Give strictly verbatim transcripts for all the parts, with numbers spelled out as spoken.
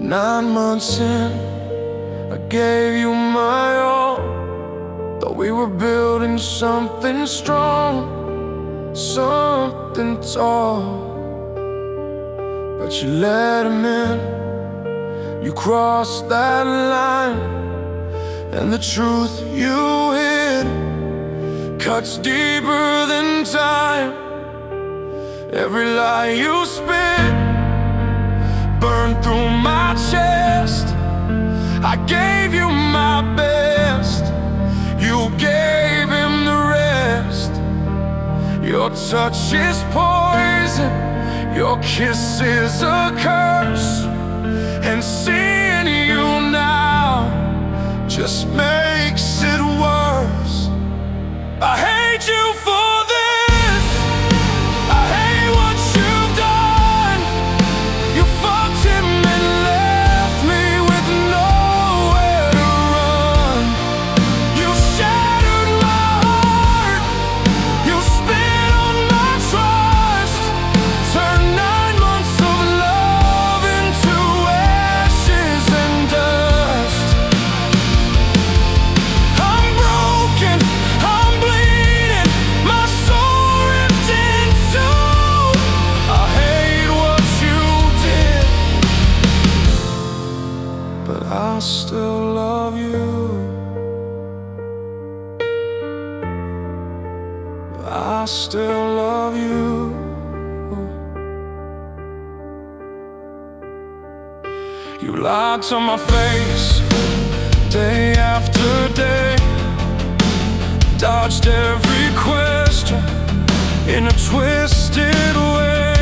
Nine months in, I gave you my all. Thought we were building something strong, something tall. But you let him in, you crossed that line. And the truth you hid cuts deeper than time. Every lie you spit burned through my chest. I gave you my best, you gave him the rest. Your touch is poison, your kiss is a curse. And seeing you now just makes it worse. I hate you for this, I hate what you've done. You fucked him and left me with nowhere to run. You shattered my heart, you spit on my trust. Turned nine months of love into ashes and dust. I'm broken, I'm bleeding, my soul ripped in two. I hate what you did, but I still love you. I still love you. You lied to my face day after day, dodged every question in a twisted way.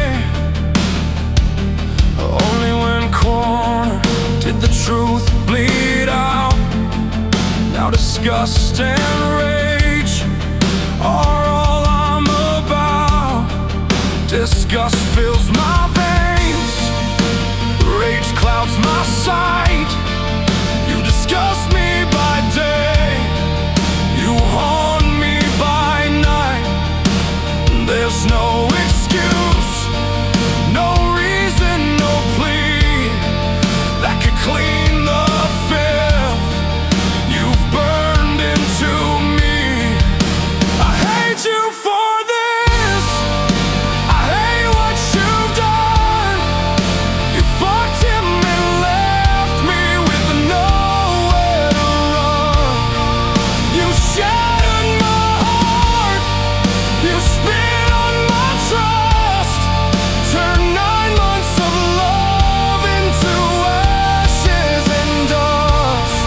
Only when cornered did the truth bleed out. Now disgust and rage are all I'm about. Disgust fills my veins, rage clouds my sight. You disgust me by day, you haunt me by night. There's no excuse, no reason, no plea that could clean the filth you've burned into me. I hate you for this, I hate what you've done. You fucked him and left me with nowhere to run. You shattered my heart, you spit on my trust. Turned nine months of love into ashes and dust.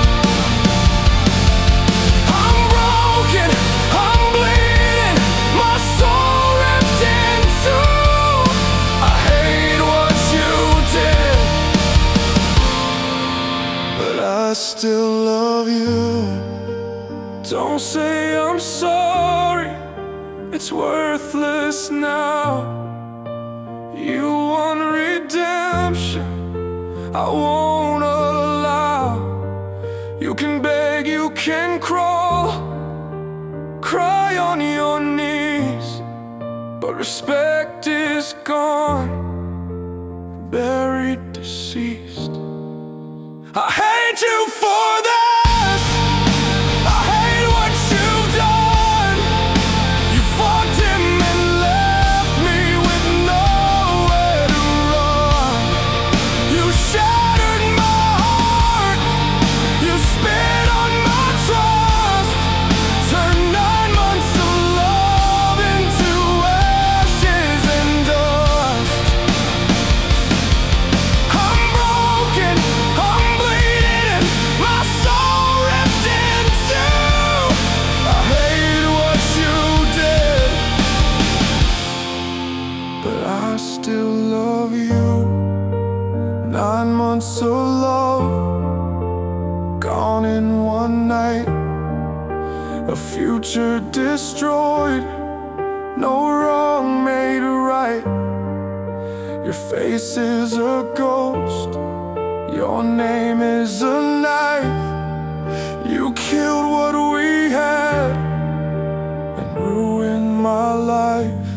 I'm broken, I'm bleeding, my soul ripped in two. I hate what you did, but I still love you. Don't say I'm sorry, it's worthless now. You want redemption, I won't allow. You can beg, you can crawl, cry on your knees, but respect is gone, buried, deceased. I hate you for this, I hate what you've done. You fucked him and left me with nowhere to run. You shattered my heart, you spit on my trust. Turned nine months of love into ashes and dust. I'm broken, I'm bleeding, my soul ripped in two. I hate what you did, but I still love you. Nine months of love gone in one night, a future destroyed, no wrong made right. Your face is a ghost, your name is a knife. You killed what we had and ruined my life.